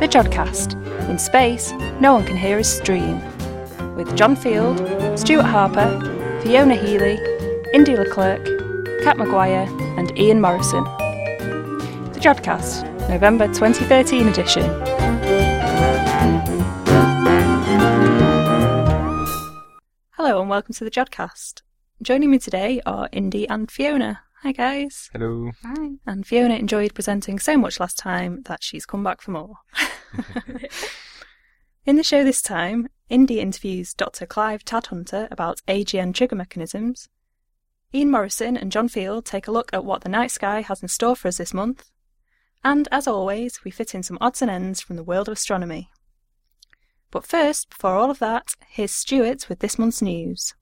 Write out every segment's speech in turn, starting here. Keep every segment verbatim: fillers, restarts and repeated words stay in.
Jodcast. In space, no one can hear us stream. With John Field, Stuart Harper, Fiona Healy, Indy Leclerc, Kat Maguire and Ian Morrison. The Jodcast, November twenty thirteen edition. Hello and welcome to the Jodcast. Joining me today are Indy and Fiona. Hi guys. Hello. Hi. And Fiona enjoyed presenting so much last time that she's come back for more. In the show this time, Indy interviews Doctor Clive Tadhunter about A G N trigger mechanisms. Ian Morrison and John Field take a look at what the night sky has in store for us this month. And as always, we fit in some odds and ends from the world of astronomy. But first, before all of that, here's Stuart with this month's news.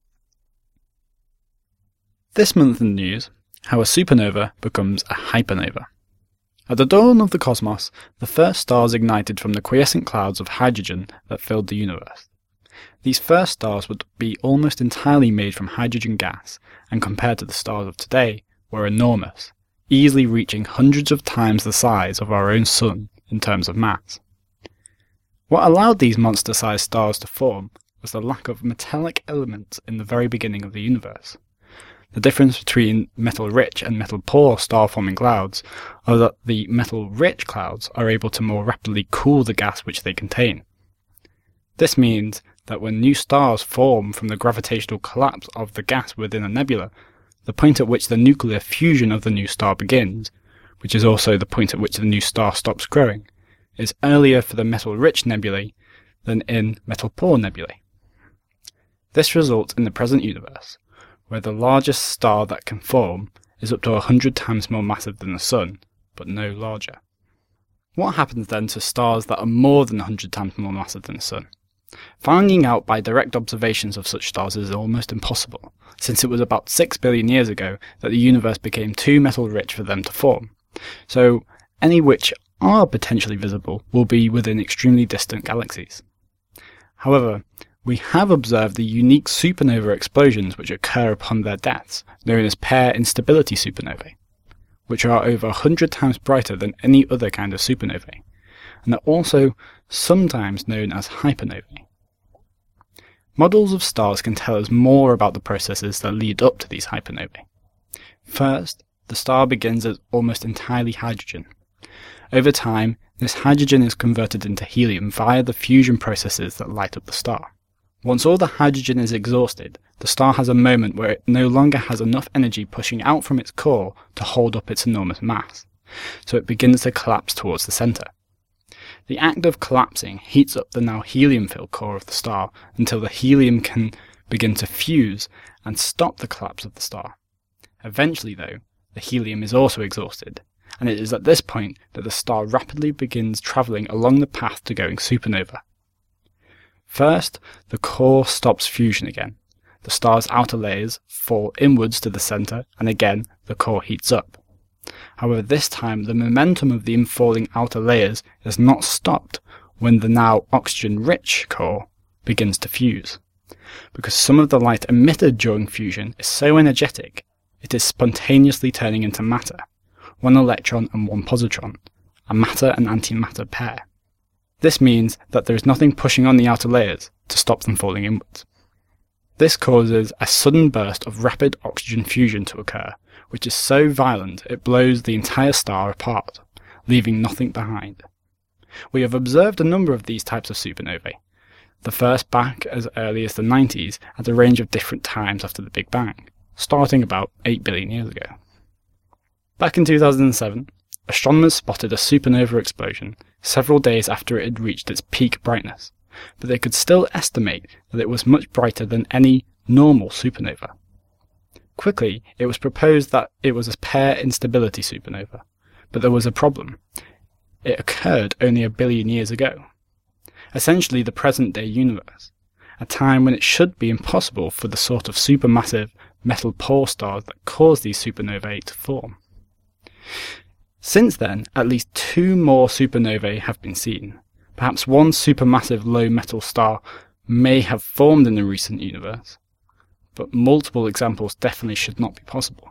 This month in the news, how a supernova becomes a hypernova. At the dawn of the cosmos, the first stars ignited from the quiescent clouds of hydrogen that filled the universe. These first stars would be almost entirely made from hydrogen gas, and compared to the stars of today, were enormous, easily reaching hundreds of times the size of our own Sun in terms of mass. What allowed these monster-sized stars to form was the lack of metallic elements in the very beginning of the universe. The difference between metal-rich and metal-poor star-forming clouds are that the metal-rich clouds are able to more rapidly cool the gas which they contain. This means that when new stars form from the gravitational collapse of the gas within a nebula, the point at which the nuclear fusion of the new star begins, which is also the point at which the new star stops growing, is earlier for the metal-rich nebulae than in metal-poor nebulae. This results in the present universe, where the largest star that can form is up to one hundred times more massive than the Sun, but no larger. What happens then to stars that are more than one hundred times more massive than the Sun? Finding out by direct observations of such stars is almost impossible, since it was about six billion years ago that the universe became too metal-rich for them to form. So, any which are potentially visible will be within extremely distant galaxies. However, we have observed the unique supernova explosions which occur upon their deaths, known as pair instability supernovae, which are over one hundred times brighter than any other kind of supernovae, and are also sometimes known as hypernovae. Models of stars can tell us more about the processes that lead up to these hypernovae. First, the star begins as almost entirely hydrogen. Over time, this hydrogen is converted into helium via the fusion processes that light up the star. Once all the hydrogen is exhausted, the star has a moment where it no longer has enough energy pushing out from its core to hold up its enormous mass, so it begins to collapse towards the centre. The act of collapsing heats up the now helium-filled core of the star until the helium can begin to fuse and stop the collapse of the star. Eventually, though, the helium is also exhausted, and it is at this point that the star rapidly begins travelling along the path to going supernova. First, the core stops fusion again. The star's outer layers fall inwards to the centre, and again the core heats up. However, this time the momentum of the infalling outer layers is not stopped when the now oxygen-rich core begins to fuse. Because some of the light emitted during fusion is so energetic, it is spontaneously turning into matter, one electron and one positron, a matter and antimatter pair. This means that there is nothing pushing on the outer layers to stop them falling inwards. This causes a sudden burst of rapid oxygen fusion to occur, which is so violent it blows the entire star apart, leaving nothing behind. We have observed a number of these types of supernovae, the first back as early as the nineties at a range of different times after the Big Bang, starting about eight billion years ago. Back in two thousand seven, astronomers spotted a supernova explosion several days after it had reached its peak brightness, but they could still estimate that it was much brighter than any normal supernova. Quickly, it was proposed that it was a pair instability supernova, but there was a problem. It occurred only a billion years ago, essentially the present-day universe, a time when it should be impossible for the sort of supermassive metal-poor stars that cause these supernovae to form. Since then, at least two more supernovae have been seen. Perhaps one supermassive low metal star may have formed in the recent universe, but multiple examples definitely should not be possible.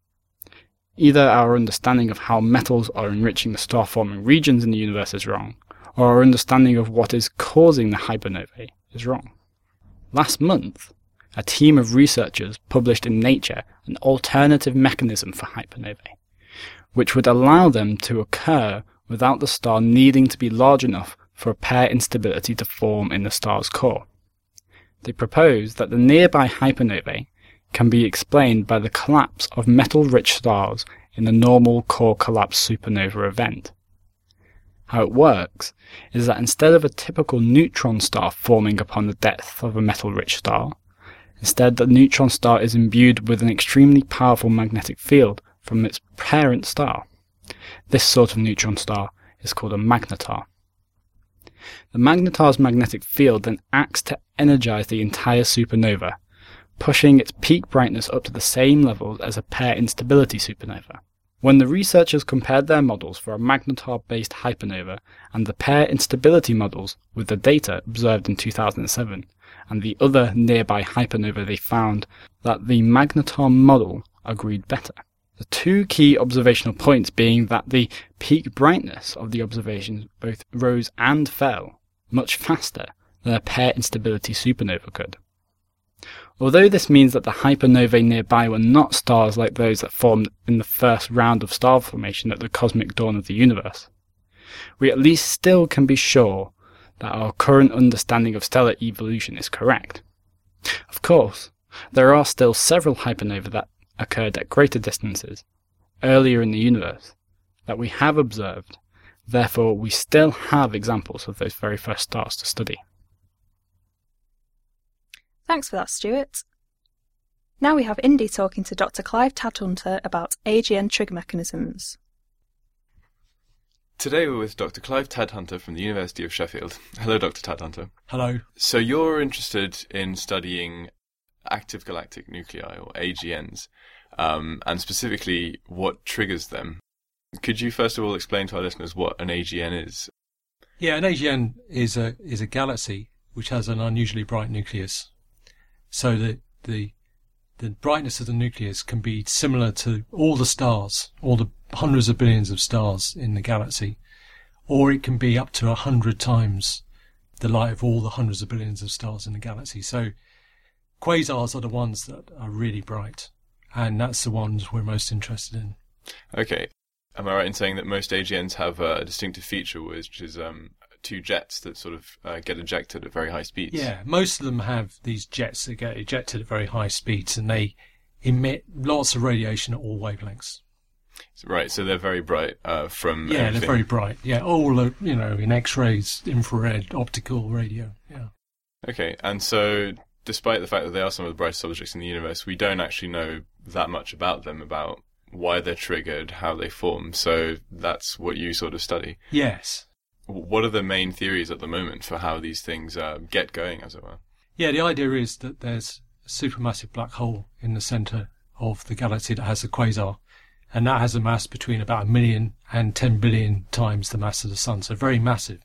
Either our understanding of how metals are enriching the star-forming regions in the universe is wrong, or our understanding of what is causing the hypernovae is wrong. Last month, a team of researchers published in Nature an alternative mechanism for hypernovae, which would allow them to occur without the star needing to be large enough for a pair instability to form in the star's core. They propose that the nearby hypernovae can be explained by the collapse of metal-rich stars in the normal core collapse supernova event. How it works is that instead of a typical neutron star forming upon the depth of a metal-rich star, instead the neutron star is imbued with an extremely powerful magnetic field from its parent star. This sort of neutron star is called a magnetar. The magnetar's magnetic field then acts to energize the entire supernova, pushing its peak brightness up to the same levels as a pair instability supernova. When the researchers compared their models for a magnetar-based hypernova and the pair instability models with the data observed in two thousand seven and the other nearby hypernova, they found that the magnetar model agreed better. The two key observational points being that the peak brightness of the observations both rose and fell much faster than a pair instability supernova could. Although this means that the hypernovae nearby were not stars like those that formed in the first round of star formation at the cosmic dawn of the universe, we at least still can be sure that our current understanding of stellar evolution is correct. Of course, there are still several hypernovae that occurred at greater distances, earlier in the universe, that we have observed. Therefore, we still have examples of those very first stars to study. Thanks for that, Stuart. Now we have Indy talking to Doctor Clive Tadhunter about A G N trigger mechanisms. Today we're with Doctor Clive Tadhunter from the University of Sheffield. Hello, Doctor Tadhunter. Hello. So you're interested in studying active galactic nuclei, or A G Ns, um, and specifically what triggers them. Could you first of all explain to our listeners what an A G N is? Yeah, an A G N is a is a galaxy which has an unusually bright nucleus. So the the the brightness of the nucleus can be similar to all the stars, all the hundreds of billions of stars in the galaxy, or it can be up to a hundred times the light of all the hundreds of billions of stars in the galaxy. So quasars are the ones that are really bright, and that's the ones we're most interested in. Okay. Am I right in saying that most A G Ns have a distinctive feature, which is um, two jets that sort of uh, get ejected at very high speeds? Yeah, most of them have these jets that get ejected at very high speeds, and they emit lots of radiation at all wavelengths. Right, so they're very bright uh, from Yeah, everything. they're very bright. Yeah, all, uh, you know, in X-rays, infrared, optical, radio, yeah. Okay, and so despite the fact that they are some of the brightest objects in the universe, we don't actually know that much about them, about why they're triggered, how they form. So that's what you sort of study. Yes. What are the main theories at the moment for how these things uh, get going, as it were? Yeah, the idea is that there's a supermassive black hole in the centre of the galaxy that has a quasar, and that has a mass between about a million and ten billion times the mass of the Sun, so very massive.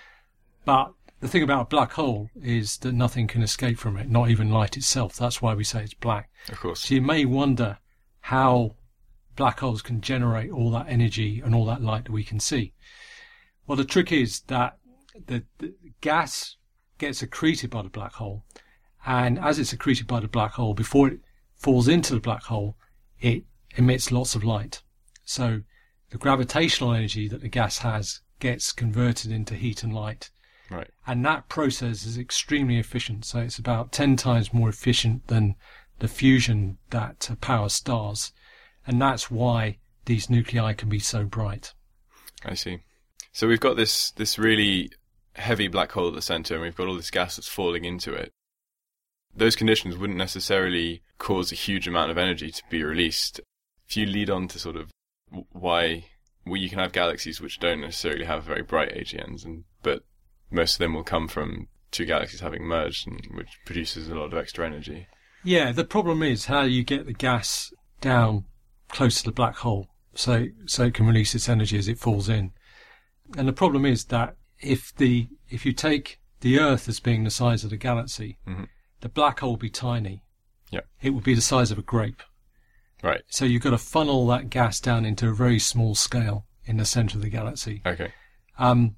But the thing about a black hole is that nothing can escape from it, not even light itself. That's why we say it's black. Of course. So you may wonder how black holes can generate all that energy and all that light that we can see. Well, the trick is that the, the gas gets accreted by the black hole, and as it's accreted by the black hole, before it falls into the black hole, it emits lots of light. So the gravitational energy that the gas has gets converted into heat and light. Right. And that process is extremely efficient. So it's about ten times more efficient than the fusion that powers stars. And that's why these nuclei can be so bright. I see. So we've got this, this really heavy black hole at the centre, and we've got all this gas that's falling into it. Those conditions wouldn't necessarily cause a huge amount of energy to be released. If you lead on to sort of why well, you can have galaxies which don't necessarily have very bright A G Ns, and but most of them will come from two galaxies having merged, and which produces a lot of extra energy. Yeah, the problem is how you get the gas down close to the black hole so so it can release its energy as it falls in. And the problem is that if the if you take the Earth as being the size of the galaxy, mm-hmm. the black hole would be tiny. Yeah. It would be the size of a grape. Right. So you've got to funnel that gas down into a very small scale in the centre of the galaxy. Okay. Um,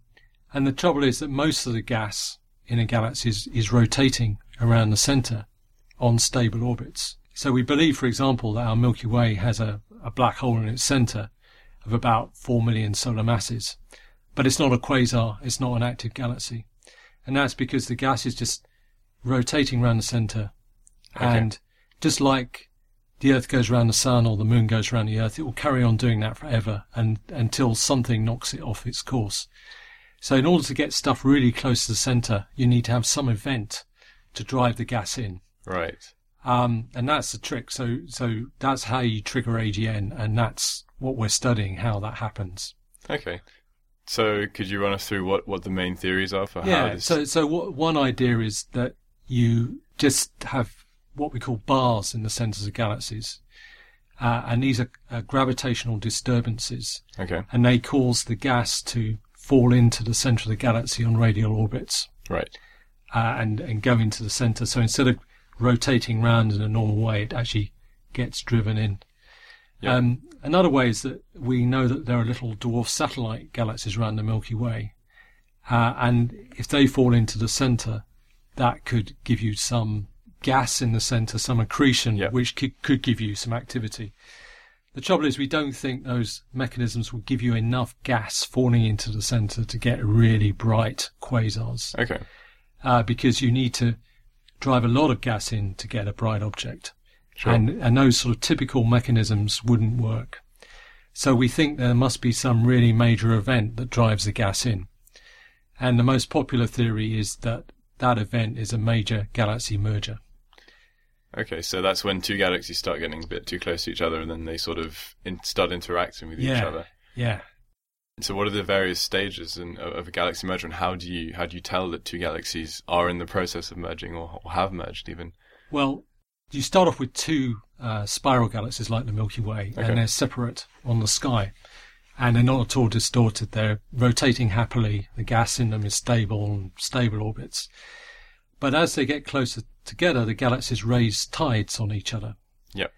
And the trouble is that most of the gas in a galaxy is, is rotating around the centre on stable orbits. So we believe, for example, that our Milky Way has a, a black hole in its centre of about four million solar masses. But it's not a quasar, it's not an active galaxy. And that's because the gas is just rotating around the centre. Okay. And just like the Earth goes around the Sun or the Moon goes around the Earth, it will carry on doing that forever and until something knocks it off its course. So in order to get stuff really close to the centre, you need to have some event to drive the gas in. Right. Um, and that's the trick. So so that's how you trigger A G N, and that's what we're studying, how that happens. Okay. So could you run us through what, what the main theories are for yeah, how this... so so what, one idea is that you just have what we call bars in the centres of galaxies. Uh, and these are uh, gravitational disturbances. Okay. And they cause the gas to fall into the centre of the galaxy on radial orbits. Right. Uh, and, and go into the centre. So instead of rotating round in a normal way, it actually gets driven in. Yeah. Um, another way is that we know that there are little dwarf satellite galaxies around the Milky Way. Uh, and if they fall into the centre, that could give you some gas in the centre, some accretion, Yeah. which could, could give you some activity. The trouble is we don't think those mechanisms will give you enough gas falling into the centre to get really bright quasars. Okay. Uh, because you need to drive a lot of gas in to get a bright object. Sure. And, and those sort of typical mechanisms wouldn't work. So we think there must be some really major event that drives the gas in. And the most popular theory is that that event is a major galaxy merger. Okay, so that's when two galaxies start getting a bit too close to each other, and then they sort of in, start interacting with each Yeah. other. Yeah. So, what are the various stages in, of a galaxy merger, and how do you how do you tell that two galaxies are in the process of merging, or, or have merged even? Well, you start off with two uh, spiral galaxies like the Milky Way, Okay. and they're separate on the sky. And they're not at all distorted. They're rotating happily. The gas in them is stable and stable orbits. But as they get closer together, the galaxies raise tides on each other. Yep.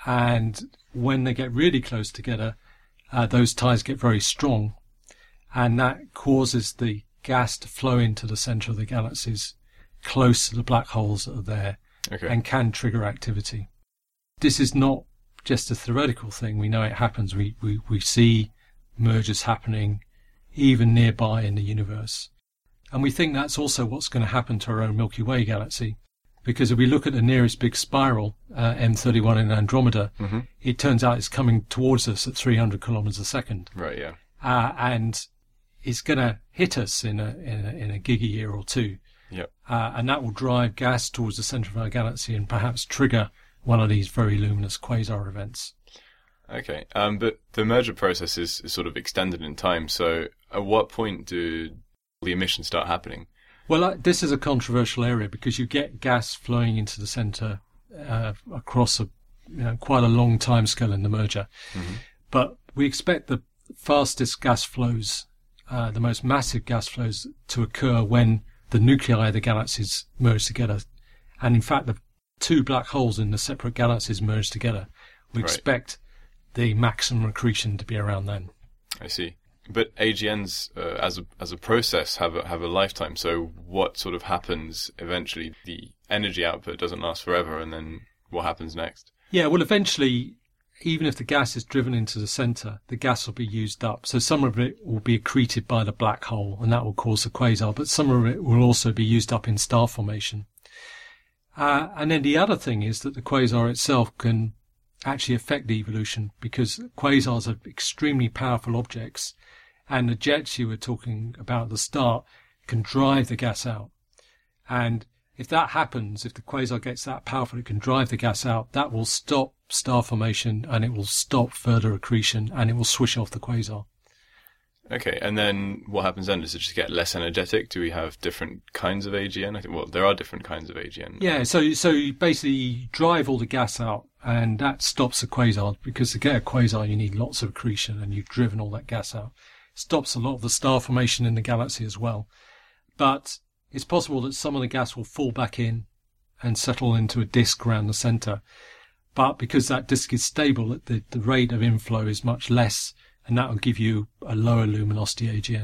And when they get really close together, uh, those tides get very strong. And that causes the gas to flow into the centre of the galaxies, close to the black holes that are there, Okay. and can trigger activity. This is not just a theoretical thing. We know it happens. We, we, we see mergers happening even nearby in the universe. And we think that's also what's going to happen to our own Milky Way galaxy. Because if we look at the nearest big spiral, uh, M thirty-one in Andromeda, hmm it turns out it's coming towards us at three hundred kilometres a second. Right. Yeah. Uh, and it's going to hit us in a, in a, in a giga year or two. Yep. Uh, and that will drive gas towards the centre of our galaxy and perhaps trigger one of these very luminous quasar events. Okay. Um, but the merger process is, is sort of extended in time. So, at what point do the emissions start happening? Well, uh, this is a controversial area because you get gas flowing into the centre uh, across a you know, quite a long time scale in the merger. Mhm. But we expect the fastest gas flows, uh, the most massive gas flows, to occur when the nuclei of the galaxies merge together. And in fact, the two black holes in the separate galaxies merge together. We Right. expect the maximum accretion to be around then. I see. But A G Ns, uh, as a as a process, have a, have a lifetime. So, what sort of happens eventually? The energy output doesn't last forever, and then what happens next? Yeah, well, eventually, even if the gas is driven into the centre, the gas will be used up. So some of it will be accreted by the black hole, and that will cause a quasar, but some of it will also be used up in star formation. Uh, and then the other thing is that the quasar itself can actually affect the evolution, because quasars are extremely powerful objects, and the jets you were talking about at the start can drive the gas out. And if that happens, if the quasar gets that powerful, it can drive the gas out, that will stop star formation, and it will stop further accretion, and it will swish off the quasar. Okay, and then what happens then? Does it just get less energetic? Do we have different kinds of A G N? I think, well, there are different kinds of A G N. Yeah, so so you basically drive all the gas out, and that stops the quasar, because to get a quasar you need lots of accretion, and you've driven all that gas out. Stops a lot of the star formation in the galaxy as well. But it's possible that some of the gas will fall back in and settle into a disk around the centre. But because that disk is stable, the, the rate of inflow is much less, and that will give you a lower luminosity A G N.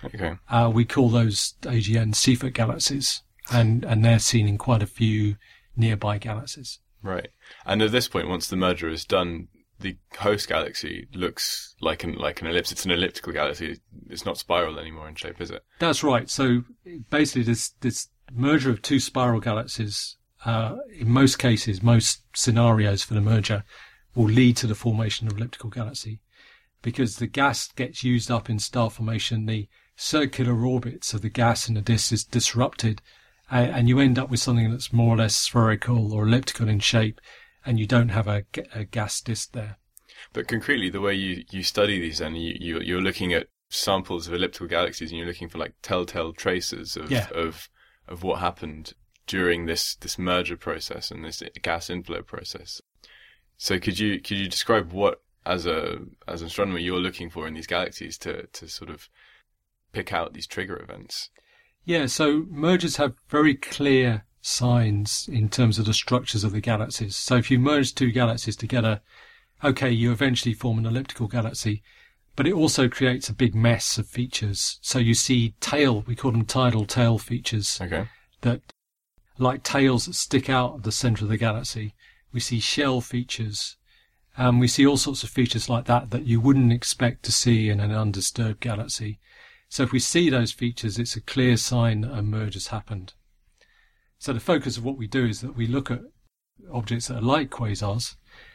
Okay. Uh, we call those A G N Seyfert galaxies, and, and they're seen in quite a few nearby galaxies. Right. And at this point, once the merger is done, the host galaxy looks like an like an ellipse. It's an elliptical galaxy. It's not spiral anymore in shape, is it? That's right. So basically, this this merger of two spiral galaxies, uh, in most cases, most scenarios for the merger, will lead to the formation of elliptical galaxy, because the gas gets used up in star formation. The circular orbits of the gas in the disk is disrupted, and, and you end up with something that's more or less spherical or elliptical in shape, and you don't have a, a gas disk there. But concretely, the way you, you study these, then you, you you're looking at samples of elliptical galaxies, and you're looking for like telltale traces of Yeah. of of what happened during this, this merger process and this gas inflow process. So could you could you describe what, as a as an astronomer, you're looking for in these galaxies to to sort of pick out these trigger events? Yeah, so mergers have very clear signs in terms of the structures of the galaxies. So if you merge two galaxies together, okay, you eventually form an elliptical galaxy, but it also creates a big mess of features. So you see tail, we call them tidal tail features, Okay. that like tails that stick out of the center of the galaxy. We see shell features, and we see all sorts of features like that that you wouldn't expect to see in an undisturbed galaxy. So if we see those features, it's a clear sign that a merge has happened. So the focus of what we do is that we look at objects that are like quasars,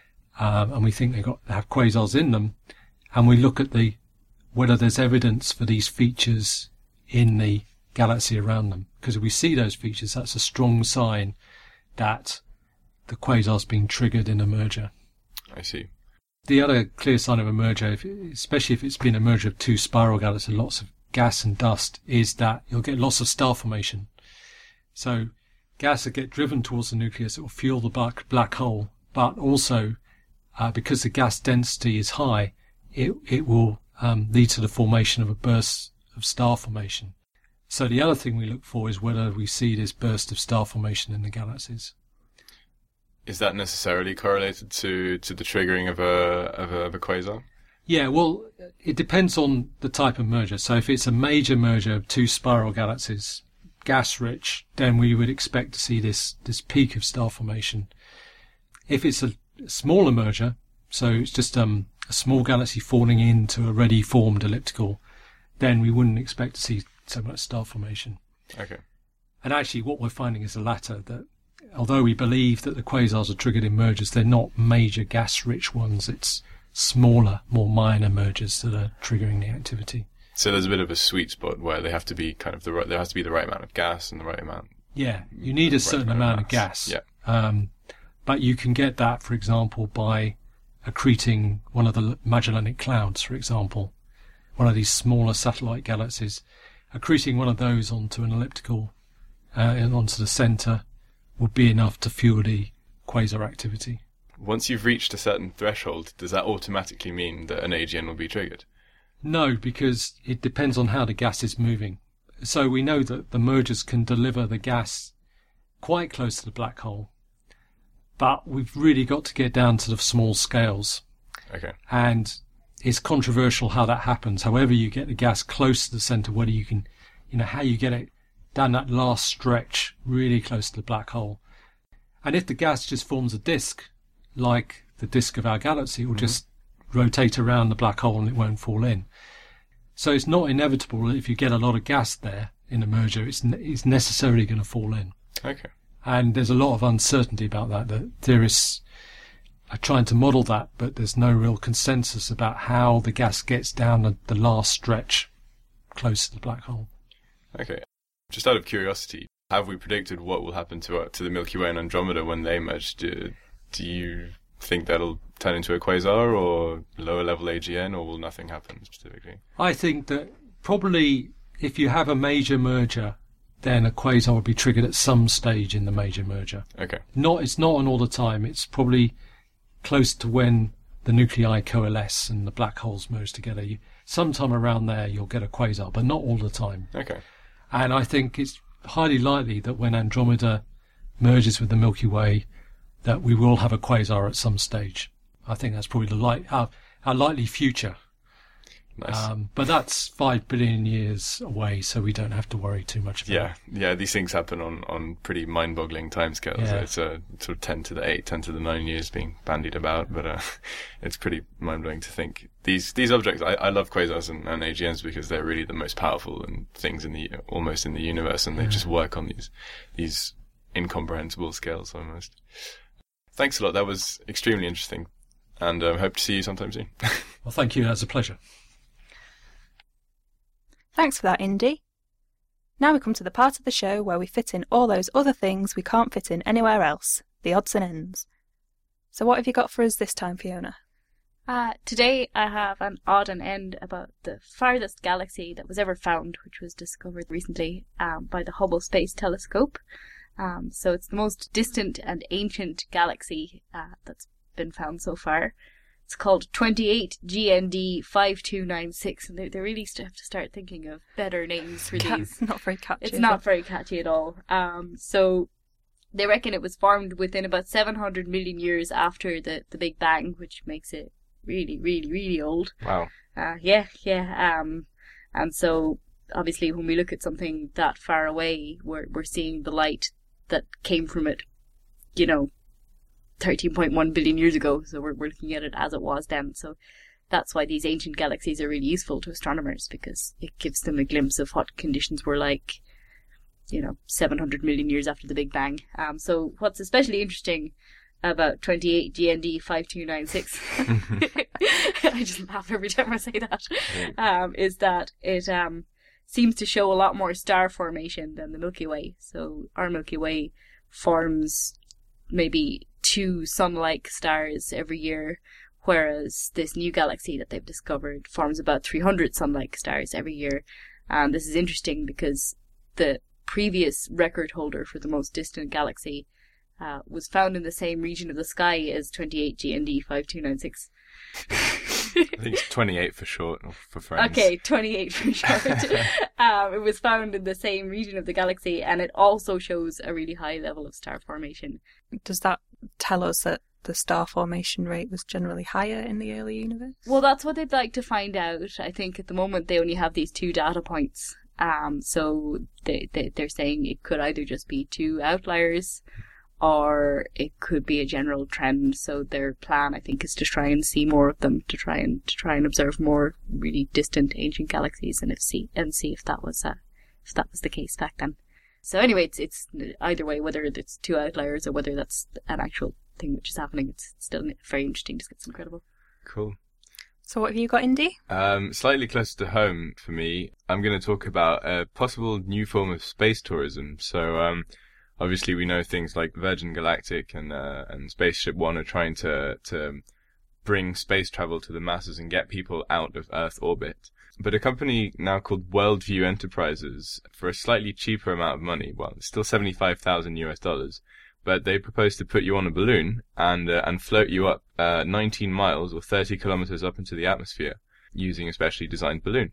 um, and we think they got they have quasars in them, and we look at the whether there's evidence for these features in the galaxy around them. Because if we see those features, that's a strong sign that the quasar's been triggered in a merger. I see. The other clear sign of a merger, if, especially if it's been a merger of two spiral galaxies, lots of gas and dust, is that you'll get lots of star formation. So gas will get driven towards the nucleus, it will fuel the black, black hole, but also uh, because the gas density is high, it, it will um, lead to the formation of a burst of star formation. So the other thing we look for is whether we see this burst of star formation in the galaxies. Is that necessarily correlated to, to the triggering of a, of a of a quasar? Yeah, well, it depends on the type of merger. So if it's a major merger of two spiral galaxies, gas-rich, then we would expect to see this, this peak of star formation. If it's a smaller merger, so it's just um, a small galaxy falling into a ready formed elliptical, then we wouldn't expect to see so much star formation. Okay. And actually what we're finding is the latter, that although we believe that the quasars are triggered in mergers, they're not major gas-rich ones. It's smaller, more minor mergers that are triggering the activity. So there's a bit of a sweet spot where they have to be kind of the right, there has to be the right amount of gas and the right amount. Yeah, you need a certain right amount of mass. gas. Yeah. Um, but you can get that, for example, by accreting one of the Magellanic Clouds, for example, one of these smaller satellite galaxies. Accreting one of those onto an elliptical, uh, and onto the centre, would be enough to fuel the quasar activity. Once you've reached a certain threshold, does that automatically mean that an A G N will be triggered? No, because it depends on how the gas is moving. So we know that the mergers can deliver the gas quite close to the black hole, but we've really got to get down to the small scales. Okay. And it's controversial how that happens. However you get the gas close to the centre, whether you can, you know, how you get it down that last stretch really close to the black hole. And if the gas just forms a disk, like the disk of our galaxy, it will mm-hmm. just rotate around the black hole and it won't fall in. So it's not inevitable that if you get a lot of gas there in a merger, it's, it's necessarily going to fall in. Okay. And there's a lot of uncertainty about that. The theorists are trying to model that, but there's no real consensus about how the gas gets down the, the last stretch close to the black hole. Okay. Just out of curiosity, have we predicted what will happen to uh, to the Milky Way and Andromeda when they merge? Do, do you think that'll turn into a quasar or lower level A G N, or will nothing happen specifically? I think that probably if you have a major merger, then a quasar will be triggered at some stage in the major merger. Okay. Not, it's not on all the time. It's probably close to when the nuclei coalesce and the black holes merge together. You, sometime around there you'll get a quasar, but not all the time. Okay. And I think it's highly likely that when Andromeda merges with the Milky Way, that we will have a quasar at some stage. I think that's probably the light, our, our likely future. Nice. Um, but that's five billion years away, so we don't have to worry too much about Yeah, it. yeah, these things happen on, on pretty mind-boggling timescales. Yeah. It's a sort of ten to the eight, ten to the nine years being bandied about, but uh, it's pretty mind-blowing to think. These these objects, I, I love quasars and, and A G Ns because they're really the most powerful and things in the almost in the universe, and they Yeah. just work on these these incomprehensible scales almost. Thanks a lot. That was extremely interesting, and um, hope to see you sometime soon. Well, thank you. That's a pleasure. Thanks for that, Indy. Now we come to the part of the show where we fit in all those other things we can't fit in anywhere else, the odds and ends. So what have you got for us this time, Fiona? Uh, today I have an odd and end about the farthest galaxy that was ever found, which was discovered recently um, by the Hubble Space Telescope. Um, so it's the most distant and ancient galaxy uh, that's been found so far. It's called twenty-eight G N D five two nine six, and they, they really have to start thinking of better names for these. Not very catchy. It's is not it? very catchy at all. Um, so they reckon it was formed within about seven hundred million years after the, the Big Bang, which makes it really, really, really old. Wow. Uh, yeah, yeah. Um, and so obviously when we look at something that far away, we're we're seeing the light that came from it, you know, thirteen point one billion years ago. So we're we're looking at it as it was then. So that's why these ancient galaxies are really useful to astronomers, because it gives them a glimpse of what conditions were like, you know, seven hundred million years after the Big Bang. Um, so what's especially interesting about twenty-eight G N D five two nine six, I just laugh every time I say that, um, is that it um, seems to show a lot more star formation than the Milky Way. So our Milky Way forms maybe two sun-like stars every year, whereas this new galaxy that they've discovered forms about three hundred sun-like stars every year. And this is interesting because the previous record holder for the most distant galaxy uh, was found in the same region of the sky as twenty-eight G N D five two nine six. I think it's twenty-eight for short, or for friends. Okay, twenty-eight for short. um, it was found in the same region of the galaxy, and it also shows a really high level of star formation. Does that tell us that the star formation rate was generally higher in the early universe? Well, that's what they'd like to find out. I think at the moment they only have these two data points. Um, so they, they, they're saying it could either just be two outliers, or it could be a general trend. So their plan, I think, is to try and see more of them, to try and to try and observe more really distant ancient galaxies, and if see and see if that was uh, if that was the case back then. So anyway, it's it's either way, whether it's two outliers or whether that's an actual thing which is happening. It's still very interesting. Just gets incredible. Cool. So what have you got, Indy? Um, slightly closer to home for me, I'm going to talk about a possible new form of space tourism. So, um, obviously we know things like Virgin Galactic and uh, and Spaceship One are trying to to bring space travel to the masses and get people out of Earth orbit. But a company now called Worldview Enterprises, for a slightly cheaper amount of money, well, it's still seventy-five thousand US dollars, but they propose to put you on a balloon and uh, and float you up uh, nineteen miles or thirty kilometers up into the atmosphere using a specially designed balloon.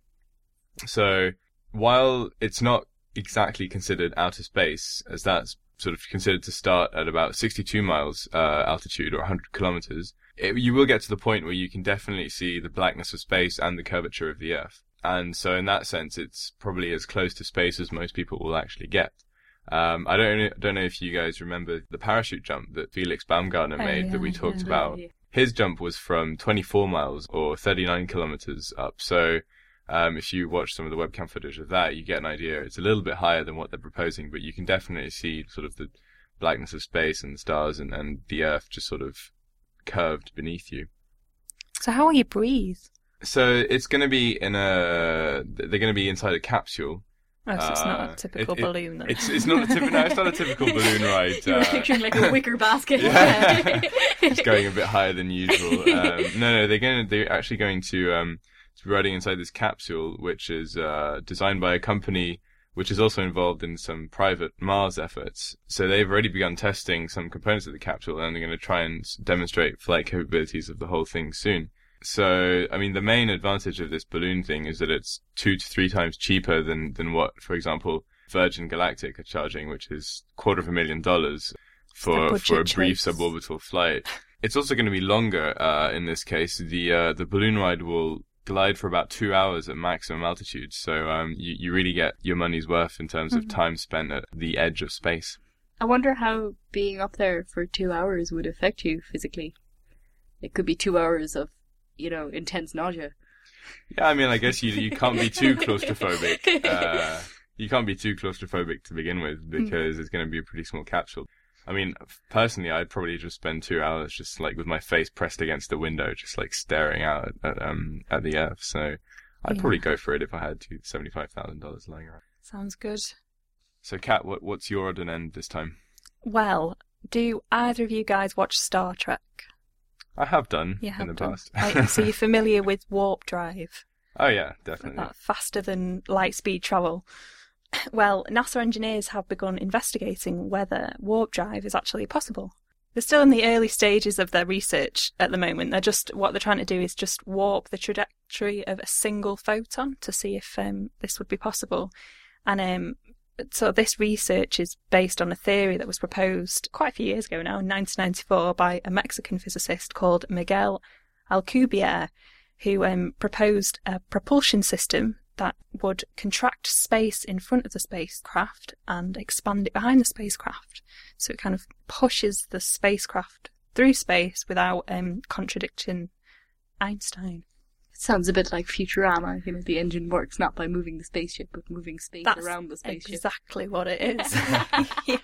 So while it's not exactly considered outer space, as that's sort of considered to start at about sixty-two miles uh, altitude or one hundred kilometers, it, you will get to the point where you can definitely see the blackness of space and the curvature of the Earth. And so in that sense, it's probably as close to space as most people will actually get. Um, I don't know, don't know if you guys remember the parachute jump that Felix Baumgartner Oh, made yeah, that we talked yeah. about. Yeah. His jump was from twenty-four miles or thirty-nine kilometers up. So um, if you watch some of the webcam footage of that, you get an idea. It's a little bit higher than what they're proposing, but you can definitely see sort of the blackness of space and the stars and, and the Earth just sort of curved beneath you. So how will you breathe? So it's going to be in a, they're going to be inside a capsule. Oh, so it's not Uh, a typical it- it- balloon then. It's it's not a typical no, it's not a typical balloon ride. You were uh, picturing like a wicker basket. Yeah. It's going a bit higher than usual. Um, no, no, they're going. They're actually going to um, to be riding inside this capsule, which is uh, designed by a company which is also involved in some private Mars efforts. So they've already begun testing some components of the capsule, and they're going to try and s- demonstrate flight capabilities of the whole thing soon. So, I mean, the main advantage of this balloon thing is that it's two to three times cheaper than than what, for example, Virgin Galactic are charging, which is quarter of a million dollars for It's their for a budget brief choice. suborbital flight. It's also going to be longer uh, in this case. The uh, the balloon ride will glide for about two hours at maximum altitude. So um, you, you really get your money's worth in terms of time spent at the edge of space. I wonder how being up there for two hours would affect you physically. It could be two hours of, you know, intense nausea. Yeah, I mean, I guess you you can't be too claustrophobic. Uh, you can't be too claustrophobic to begin with, because it's going to be a pretty small capsule. I mean, personally, I'd probably just spend two hours just like with my face pressed against the window, just like staring out at, at um at the Earth. So I'd Yeah. probably go for it if I had two seventy-five thousand dollars lying around. Sounds good. So, Kat, what what's your odd and end this time? Well, do either of you guys watch Star Trek? I have done You in have the done. past. Right, so you're familiar with warp drive? Oh yeah, definitely. That faster than light speed travel. Well, NASA engineers have begun investigating whether warp drive is actually possible. They're still in the early stages of their research at the moment. They're just what they're trying to do is just warp the trajectory of a single photon to see if um, this would be possible. And um, so this research is based on a theory that was proposed quite a few years ago now, in nineteen ninety-four, by a Mexican physicist called Miguel Alcubierre, who um, proposed a propulsion system that would contract space in front of the spacecraft and expand it behind the spacecraft. So it kind of pushes the spacecraft through space without um, contradicting Einstein. Sounds a bit like Futurama. You know, the engine works not by moving the spaceship, but moving space That's around the spaceship. exactly what it is. Yeah.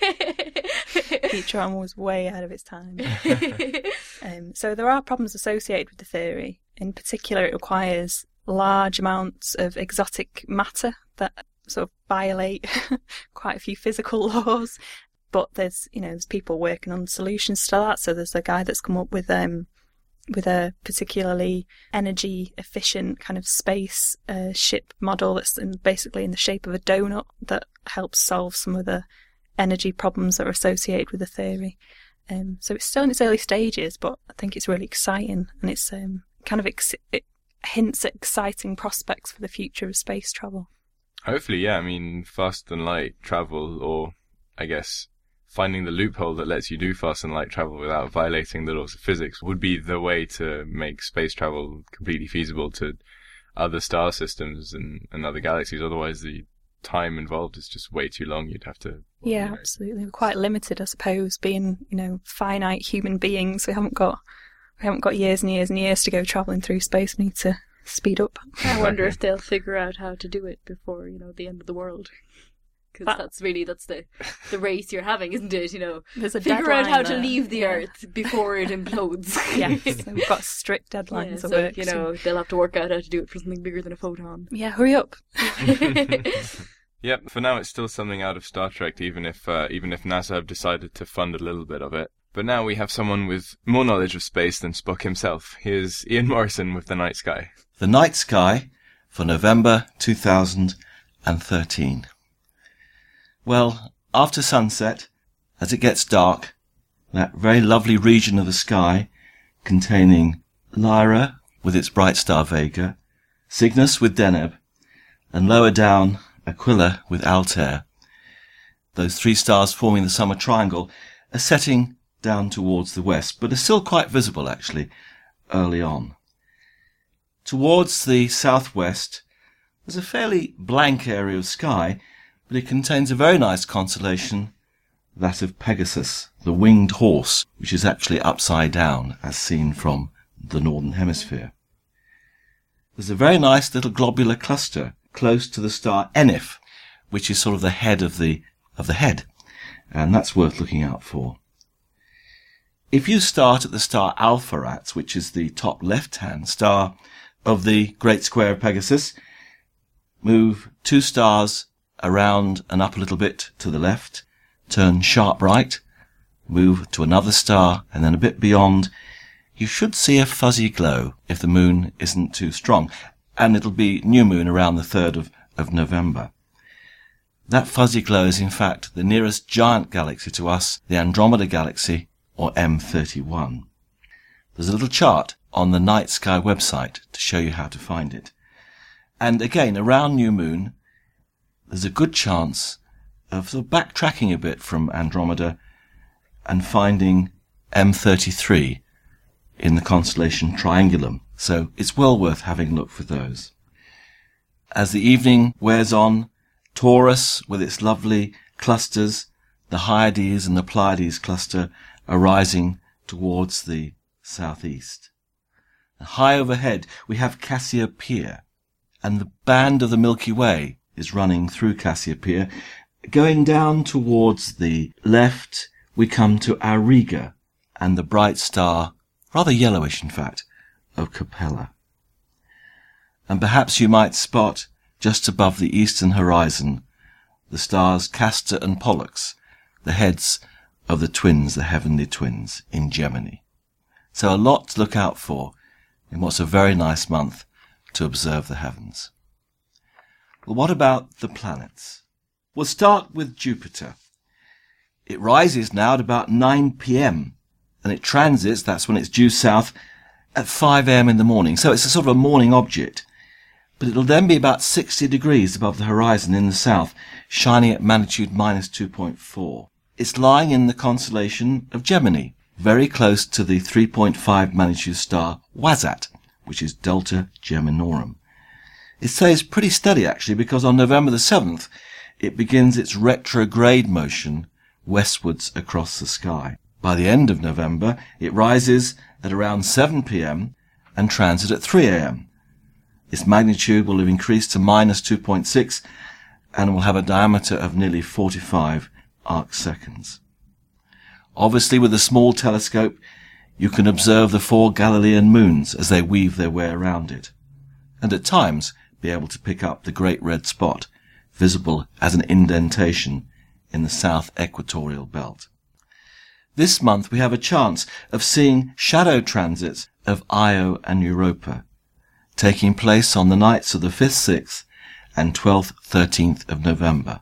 Futurama was way ahead of its time. Um, so there are problems associated with the theory. In particular, it requires large amounts of exotic matter that sort of violate quite a few physical laws. But there's, you know, there's people working on solutions to that. So there's a guy that's come up with um with a particularly energy efficient kind of space uh, ship model that's in, basically in the shape of a donut that helps solve some of the energy problems that are associated with the theory. Um, so it's still in its early stages, but I think it's really exciting, and it's um, kind of ex- it hints at exciting prospects for the future of space travel. Hopefully, yeah. I mean, faster than light travel, or I guess finding the loophole that lets you do fast and light travel without violating the laws of physics, would be the way to make space travel completely feasible to other star systems and, and other galaxies. Otherwise, the time involved is just way too long. You'd have to... Yeah, you know, absolutely. We're quite limited, I suppose, being, you know, finite human beings. We haven't got we haven't got years and years and years to go travelling through space. We need to speed up. I wonder if they'll figure out how to do it before, you know, the end of the world. Because That- that's really, that's the, the race you're having, isn't it? You know, There's a figure out deadline how to there. leave the Yeah. Earth before it implodes. Yes, so we've got strict deadlines Yeah, of so, work. you so- know, they'll have to work out how to do it for something bigger than a photon. Yeah, hurry up. Yep, for now it's still something out of Star Trek, even if uh, even if NASA have decided to fund a little bit of it. But now we have someone with more knowledge of space than Spock himself. Here's Ian Morrison with The Night Sky. The Night Sky for November two thousand thirteen. Well, after sunset, as it gets dark, that very lovely region of the sky containing Lyra with its bright star Vega, Cygnus with Deneb, and lower down Aquila with Altair, those three stars forming the summer triangle, are setting down towards the west, but are still quite visible actually early on. Towards the southwest, there's a fairly blank area of sky, but it contains a very nice constellation, that of Pegasus, the winged horse, which is actually upside down as seen from the northern hemisphere. There's a very nice little globular cluster close to the star Enif, which is sort of the head of the of the head, and that's worth looking out for. If you start at the star Alpheratz, which is the top left-hand star of the Great Square of Pegasus, move two stars around and up a little bit to the left, turn sharp right, move to another star, and then a bit beyond, you should see a fuzzy glow if the moon isn't too strong, and it'll be new moon around the third of, of November. That fuzzy glow is in fact the nearest giant galaxy to us, the Andromeda Galaxy, or M thirty-one. There's a little chart on the Night Sky website to show you how to find it. And again, around new moon, there's a good chance of sort of backtracking a bit from Andromeda and finding M thirty-three in the constellation Triangulum, so it's well worth having a look for those. As the evening wears on, Taurus, with its lovely clusters, the Hyades and the Pleiades cluster, are rising towards the southeast. High overhead, we have Cassiopeia, and the band of the Milky Way is running through Cassiopeia. Going down towards the left, we come to Auriga and the bright star, rather yellowish in fact, of Capella. And perhaps you might spot, just above the eastern horizon, the stars Castor and Pollux, the heads of the twins, the heavenly twins, in Gemini. So a lot to look out for in what's a very nice month to observe the heavens. Well, what about the planets? We'll start with Jupiter. It rises now at about nine p.m. and it transits, that's when it's due south, at five a.m. in the morning. So it's a sort of a morning object. But it'll then be about sixty degrees above the horizon in the south, shining at magnitude minus two point four. It's lying in the constellation of Gemini, very close to the three point five magnitude star Wasat, which is Delta Geminorum. It stays pretty steady actually, because on November the seventh it begins its retrograde motion westwards across the sky. By the end of November it rises at around seven p.m. and transits at three a.m. Its magnitude will have increased to minus two point six and will have a diameter of nearly forty-five arc seconds. Obviously, with a small telescope, you can observe the four Galilean moons as they weave their way around it, and at times be able to pick up the great red spot, visible as an indentation in the south equatorial belt. This month we have a chance of seeing shadow transits of Io and Europa, taking place on the nights of the fifth, sixth, and twelfth, thirteenth of November.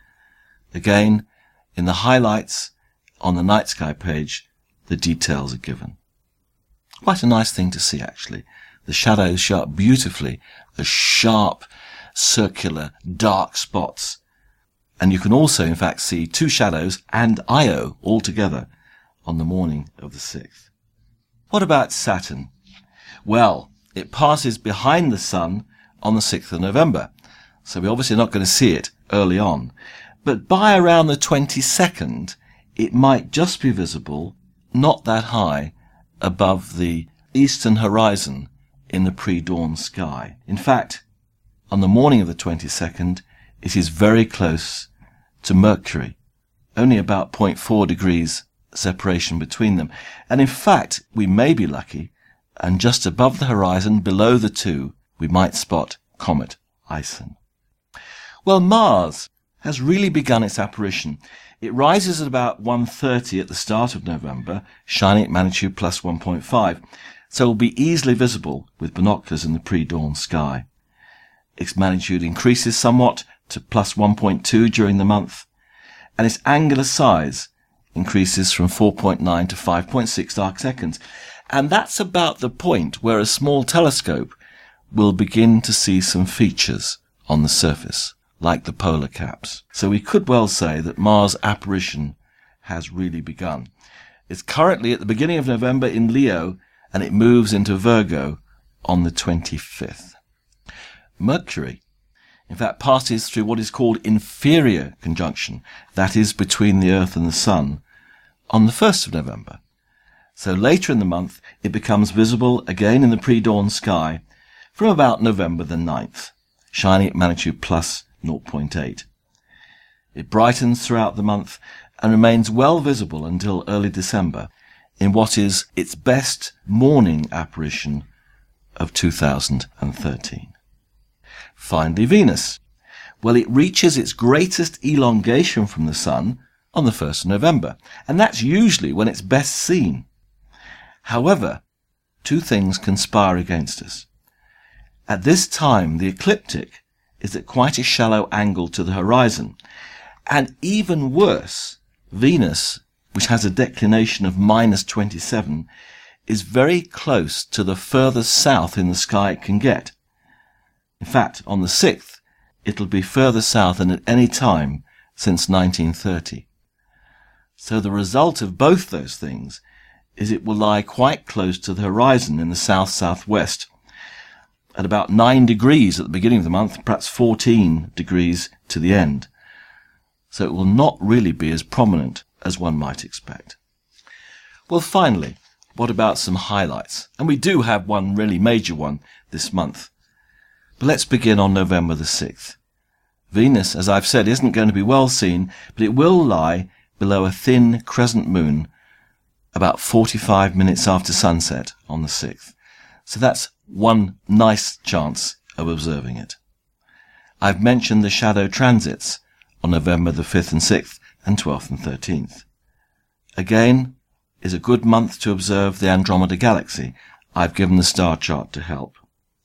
Again, in the highlights on the night sky page, the details are given. Quite a nice thing to see, actually. The shadows show up beautifully as sharp, circular, dark spots. And you can also, in fact, see two shadows and Io all together on the morning of the sixth. What about Saturn? Well, it passes behind the Sun on the sixth of November, so we're obviously not going to see it early on. But by around the twenty-second, it might just be visible, not that high, above the eastern horizon in the pre-dawn sky. In fact, on the morning of the twenty-second, it is very close to Mercury, only about zero point four degrees separation between them. And in fact, we may be lucky, and just above the horizon, below the two, we might spot comet Ison. Well, Mars has really begun its apparition. It rises at about one thirty at the start of November, shining at magnitude plus one point five, so it will be easily visible with binoculars in the pre-dawn sky. Its magnitude increases somewhat to plus one point two during the month, and its angular size increases from four point nine to five point six arc seconds. And that's about the point where a small telescope will begin to see some features on the surface, like the polar caps. So we could well say that Mars' apparition has really begun. It's currently at the beginning of November in Leo, and it moves into Virgo on the twenty-fifth. Mercury, in fact, passes through what is called inferior conjunction, that is between the Earth and the Sun, on the first of November. So later in the month, it becomes visible again in the pre-dawn sky from about November the ninth, shining at magnitude plus zero point eight. It brightens throughout the month and remains well visible until early December in what is its best morning apparition of two thousand thirteen. Finally, Venus. Well, it reaches its greatest elongation from the Sun on the first of November, and that's usually when it's best seen. However, two things conspire against us. At this time, the ecliptic is at quite a shallow angle to the horizon, and even worse, Venus, which has a declination of minus twenty-seven, is very close to the furthest south in the sky it can get. In fact, on the sixth, it'll be further south than at any time since nineteen thirty. So the result of both those things is it will lie quite close to the horizon in the south-southwest, at about nine degrees at the beginning of the month, perhaps fourteen degrees to the end. So it will not really be as prominent as one might expect. Well, finally, what about some highlights? And we do have one really major one this month. But let's begin on November the sixth. Venus, as I've said, isn't going to be well seen, but it will lie below a thin crescent moon about forty-five minutes after sunset on the sixth. So that's one nice chance of observing it. I've mentioned the shadow transits on November the fifth and sixth and twelfth and thirteenth. Again, is a good month to observe the Andromeda Galaxy. I've given the star chart to help.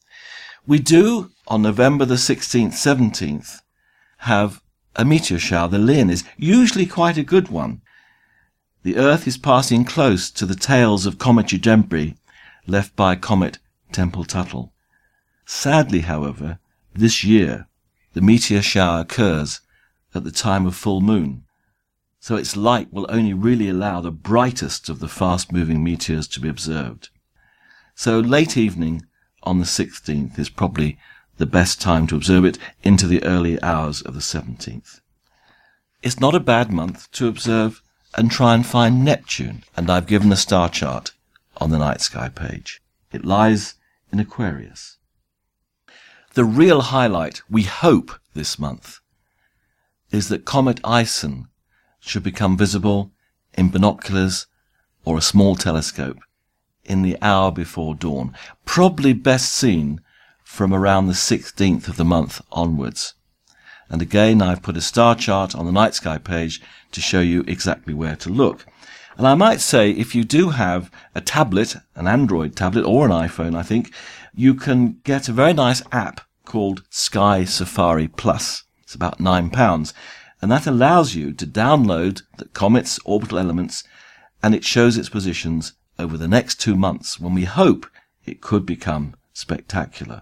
We do, on November the sixteenth, seventeenth, have a meteor shower. The Lyn is usually quite a good one. The Earth is passing close to the tails of Comet Ujembre, left by Comet Tempel-Tuttle. Sadly, however, this year, the meteor shower occurs at the time of full moon, so its light will only really allow the brightest of the fast-moving meteors to be observed. So late evening on the sixteenth is probably the best time to observe it, into the early hours of the seventeenth. It's not a bad month to observe and try and find Neptune, and I've given a star chart on the night sky page. It lies in Aquarius. The real highlight, we hope, this month is that Comet Ison should become visible in binoculars or a small telescope in the hour before dawn, probably best seen from around the sixteenth of the month onwards. And again, I've put a star chart on the night sky page to show you exactly where to look. And I might say, if you do have a tablet, an Android tablet or an iPhone, I think, you can get a very nice app called Sky Safari Plus. It's about nine pounds. And that allows you to download the comet's orbital elements, and it shows its positions over the next two months when we hope it could become spectacular.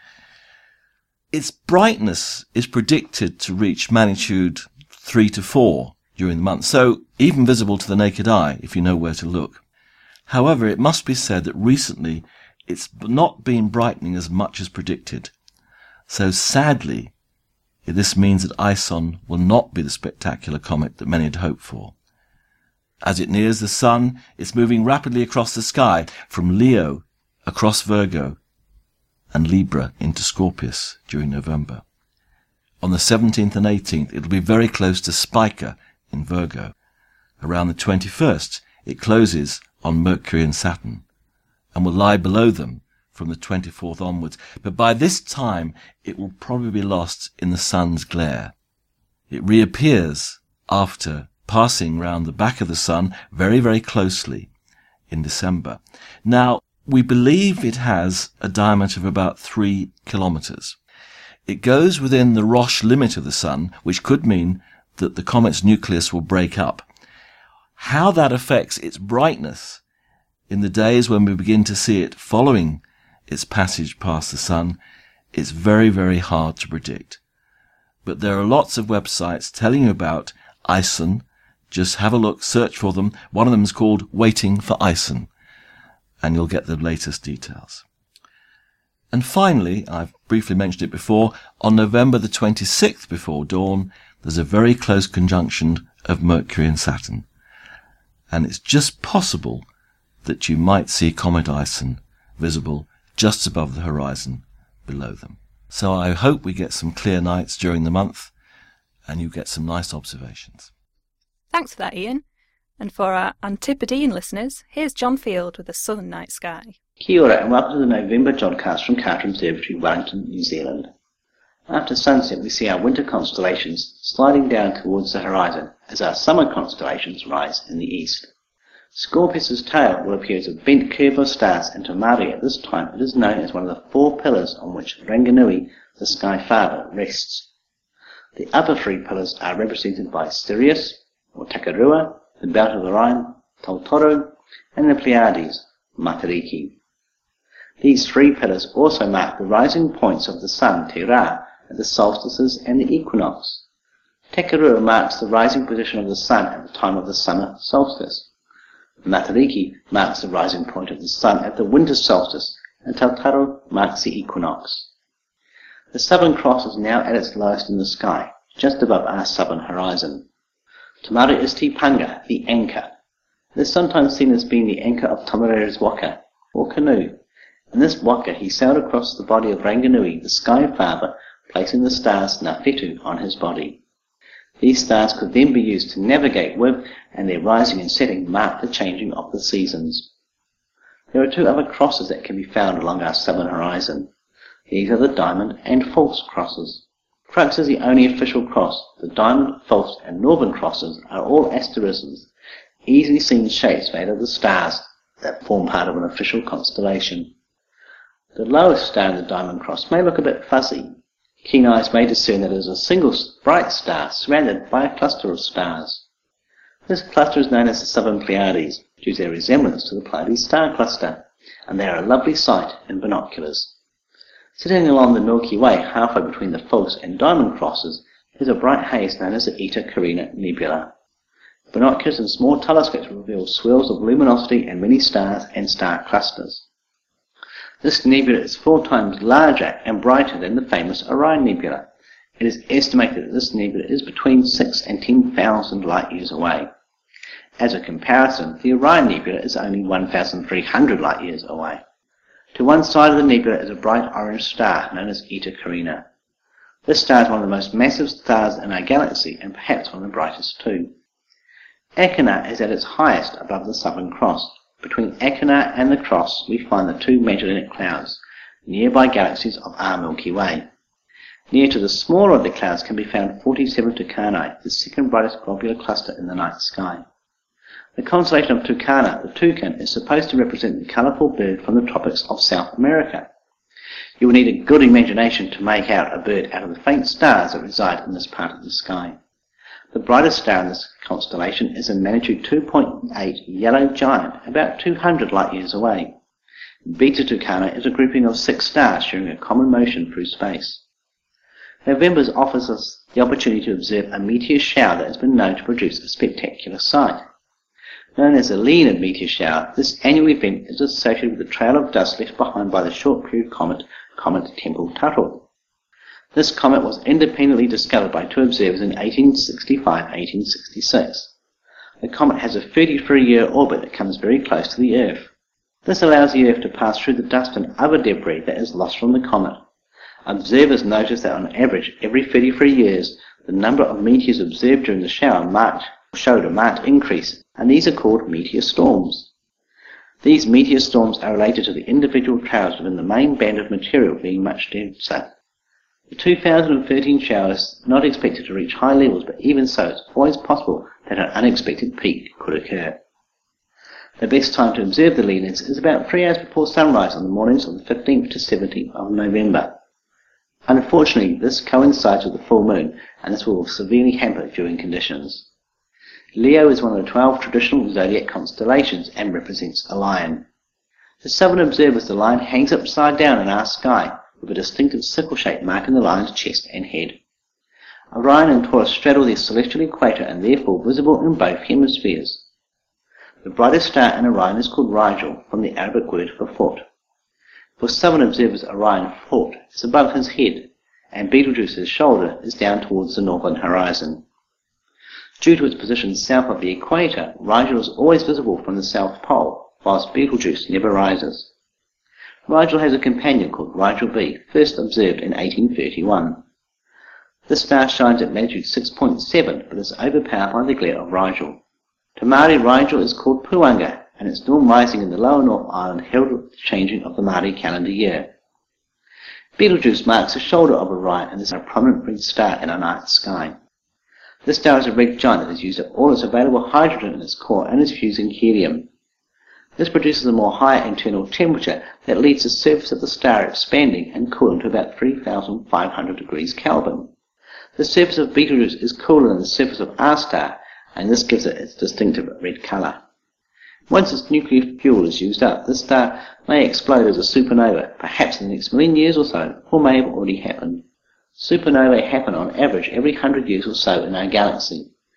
Its brightness is predicted to reach magnitude three to four during the month, so even visible to the naked eye if you know where to look. However, it must be said that recently it's not been brightening as much as predicted. So sadly, this means that Ison will not be the spectacular comet that many had hoped for. As it nears the Sun, it's moving rapidly across the sky from Leo across Virgo and Libra into Scorpius during November. On the seventeenth and eighteenth, it'll be very close to Spica in Virgo. Around the twenty-first, it closes on Mercury and Saturn and will lie below them from the twenty-fourth onwards. But by this time, it will probably be lost in the Sun's glare. It reappears after passing round the back of the Sun very, very closely in December. Now, we believe it has a diameter of about three kilometers. It goes within the Roche limit of the Sun, which could mean that the comet's nucleus will break up. How that affects its brightness in the days when we begin to see it following its passage past the Sun, is very, very hard to predict. But there are lots of websites telling you about Ison. Just have a look, search for them. One of them is called Waiting for Ison, and you'll get the latest details. And finally, I've briefly mentioned it before, on November the twenty-sixth before dawn, there's a very close conjunction of Mercury and Saturn. And it's just possible that you might see Comet Ison visible just above the horizon below them. So I hope we get some clear nights during the month and you get some nice observations. Thanks for that, Ian. And for our Antipodean listeners, here's John Field with the Southern Night Sky. Kia ora and welcome to the November Jodcast from Carter Observatory, Wellington, New Zealand. After sunset, we see our winter constellations sliding down towards the horizon as our summer constellations rise in the east. Scorpius's tail will appear as a bent curve of stars, and to Maori at this time it is known as one of the four pillars on which Ranginui, the Sky Father, rests. The upper three pillars are represented by Sirius, or Takarua, the Belt of Orion, Tautoro, and the Pleiades, Matariki. These three pillars also mark the rising points of the Sun, Te Ra, at the solstices and the equinox. Takarua marks the rising position of the Sun at the time of the summer solstice. Matariki marks the rising point of the sun at the winter solstice, and Tautaro marks the equinox. The Southern Cross is now at its lowest in the sky, just above our southern horizon. Tomorrow is Te Panga, the anchor. It is sometimes seen as being the anchor of Tomare's waka, or canoe. In this waka he sailed across the body of Ranganui, the sky father, placing the stars Ngawhitu on his body. These stars could then be used to navigate with, and their rising and setting marked the changing of the seasons. There are two other crosses that can be found along our southern horizon. These are the Diamond and False crosses. Crux is the only official cross. The Diamond, False and Northern crosses are all asterisms, easily seen shapes made of the stars that form part of an official constellation. The lowest star in the Diamond Cross may look a bit fuzzy. Keen eyes may discern that it is a single bright star surrounded by a cluster of stars. This cluster is known as the Southern Pleiades, due to their resemblance to the Pleiades star cluster, and they are a lovely sight in binoculars. Sitting along the Milky Way, halfway between the False and Diamond crosses, is a bright haze known as the Eta Carina Nebula. Binoculars and small telescopes reveal swirls of luminosity and many stars and star clusters. This nebula is four times larger and brighter than the famous Orion Nebula. It is estimated that this nebula is between six and ten thousand light years away. As a comparison, the Orion Nebula is only one thousand three hundred light years away. To one side of the nebula is a bright orange star known as Eta Carina. This star is one of the most massive stars in our galaxy and perhaps one of the brightest too. Achernar is at its highest above the Southern Cross. Between Achernar and the Cross we find the two Magellanic Clouds, nearby galaxies of our Milky Way. Near to the smaller of the clouds can be found forty-seven Tucanae, the second brightest globular cluster in the night sky. The constellation of Tucana, the toucan, is supposed to represent the colourful bird from the tropics of South America. You will need a good imagination to make out a bird out of the faint stars that reside in this part of the sky. The brightest star in this constellation is a magnitude two point eight yellow giant, about two hundred light years away. Beta Tucana is a grouping of six stars sharing a common motion through space. November offers us the opportunity to observe a meteor shower that has been known to produce a spectacular sight. Known as the Leonid meteor shower, this annual event is associated with the trail of dust left behind by the short-period comet, Comet Tempel-Tuttle. This comet was independently discovered by two observers in eighteen sixty-five eighteen sixty-six. The comet has a thirty-three year orbit that comes very close to the Earth. This allows the Earth to pass through the dust and other debris that is lost from the comet. Observers noticed that on average, every thirty-three years, the number of meteors observed during the shower marked, showed a marked increase, and these are called meteor storms. These meteor storms are related to the individual trails within the main band of material being much denser. The two thousand thirteen shower is not expected to reach high levels, but even so, it's always possible that an unexpected peak could occur. The best time to observe the Leonids is about three hours before sunrise on the mornings of the fifteenth to seventeenth of November. Unfortunately, this coincides with the full moon, and this will severely hamper viewing conditions. Leo is one of the twelve traditional zodiac constellations and represents a lion. To southern observers, the lion hangs upside down in our sky, with a distinctive sickle shape marking the lion's chest and head. Orion and Taurus straddle the celestial equator and therefore visible in both hemispheres. The brightest star in Orion is called Rigel, from the Arabic word for foot. For southern observers, Orion's foot is above his head, and Betelgeuse's shoulder is down towards the northern horizon. Due to its position south of the equator, Rigel is always visible from the South Pole, whilst Betelgeuse never rises. Rigel has a companion called Rigel B, first observed in eighteen thirty-one. This star shines at magnitude six point seven, but is overpowered by the glare of Rigel. To Māori, Rigel is called Puanga, and its dawn rising in the lower North Island heralded the changing of the Māori calendar year. Betelgeuse marks the shoulder of Orion and is a prominent red star in our night sky. This star is a red giant that has used up all its available hydrogen in its core and is fusing helium. This produces a more higher internal temperature that leads the surface of the star expanding and cooling to about three thousand five hundred degrees Kelvin. The surface of Betelgeuse is cooler than the surface of our star, and this gives it its distinctive red colour. Once its nuclear fuel is used up, the star may explode as a supernova, perhaps in the next million years or so, or may have already happened. Supernovae happen on average every hundred years or so in our galaxy.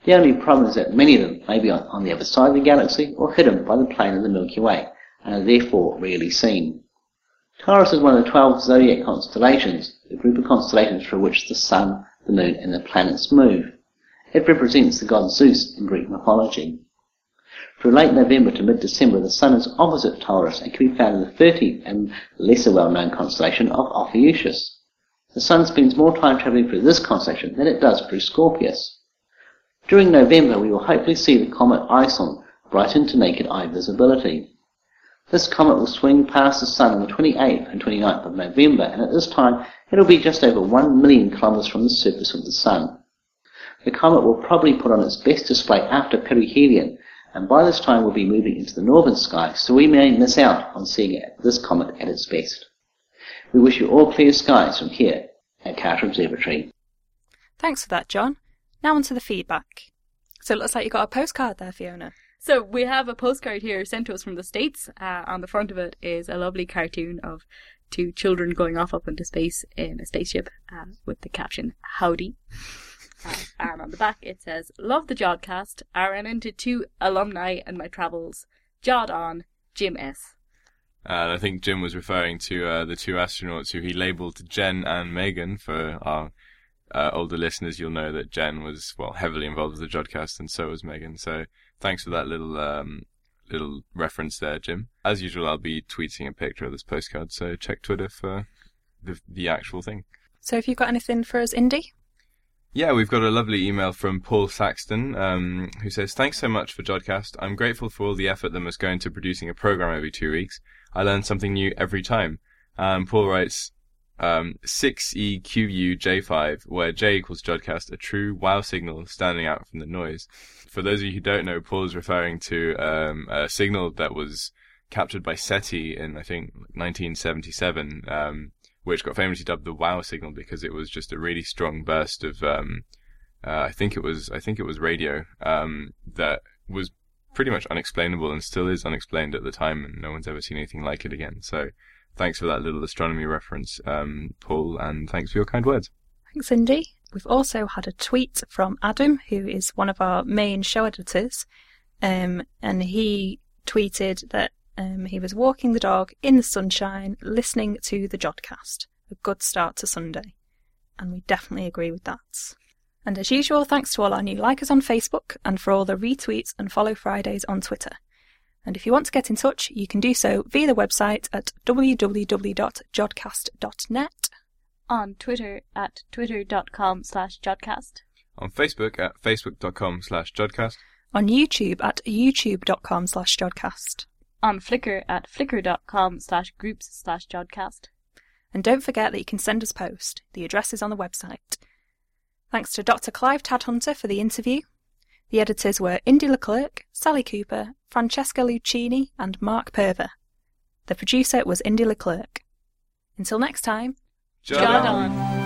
The only problem is that many of them may be on, on the other side of the galaxy or hidden by the plane of the Milky Way, and are therefore rarely seen. Taurus is one of the twelve zodiac constellations, the group of constellations through which the Sun, the Moon, and the planets move. It represents the god Zeus in Greek mythology. Through late November to mid-December, the Sun is opposite Taurus and can be found in the thirteenth and lesser well-known constellation of Ophiuchus. The Sun spends more time travelling through this constellation than it does through Scorpius. During November, we will hopefully see the comet Ison brighten to naked eye visibility. This comet will swing past the Sun on the twenty-eighth and twenty-ninth of November, and at this time it will be just over one million kilometres from the surface of the Sun. The comet will probably put on its best display after perihelion, and by this time will be moving into the northern sky, so we may miss out on seeing it, this comet at its best. We wish you all clear skies from here at Carter Observatory. Thanks for that, John. Now on to the feedback. So it looks like you got a postcard there, Fiona. So we have a postcard here sent to us from the States. Uh, on the front of it is a lovely cartoon of two children going off up into space in a spaceship uh, with the caption, "Howdy." Uh, and on the back it says, "Love the Jodcast. I ran into two alumni in my travels. Jod on, Jim S." And I think Jim was referring to uh, the two astronauts who he labelled Jen and Megan. For our uh, older listeners, you'll know that Jen was, well, heavily involved with the Jodcast, and so was Megan. So thanks for that little um, little reference there, Jim. As usual, I'll be tweeting a picture of this postcard, so check Twitter for the, the actual thing. So have you got anything for us, Indy? Yeah, we've got a lovely email from Paul Saxton, um, who says, "Thanks so much for Jodcast. I'm grateful for all the effort that must go into producing a program every two weeks. I learn something new every time." Um, Paul writes, um, six E Q U J five, where J equals Jodcast, a true wow signal standing out from the noise. For those of you who don't know, Paul is referring to um, a signal that was captured by SETI in, I think, nineteen seventy-seven, um, which got famously dubbed the wow signal because it was just a really strong burst of, um, uh, I think it was, I think it was radio, um, that was pretty much unexplainable and still is unexplained at the time, and no one's ever seen anything like it again. So thanks for that little astronomy reference, um, Paul, and thanks for your kind words. Thanks, Indy. We've also had a tweet from Adam, who is one of our main show editors, um, and he tweeted that um, he was walking the dog in the sunshine, listening to the Jodcast. A good start to Sunday. And we definitely agree with that. And as usual, thanks to all our new likers on Facebook and for all the retweets and follow Fridays on Twitter. And if you want to get in touch, you can do so via the website at w w w dot jodcast dot net, on Twitter at twitter.com slash jodcast, on Facebook at facebook.com slash jodcast, on YouTube at youtube.com slash jodcast, on Flickr at flickr.com slash groups slash jodcast. And don't forget that you can send us post. The address is on the website. Thanks to Doctor Clive Tadhunter for the interview. The editors were Indy Leclerc, Sally Cooper, Francesca Lucchini, and Mark Perver. The producer was Indy Leclerc. Until next time, Jod Jod on. on.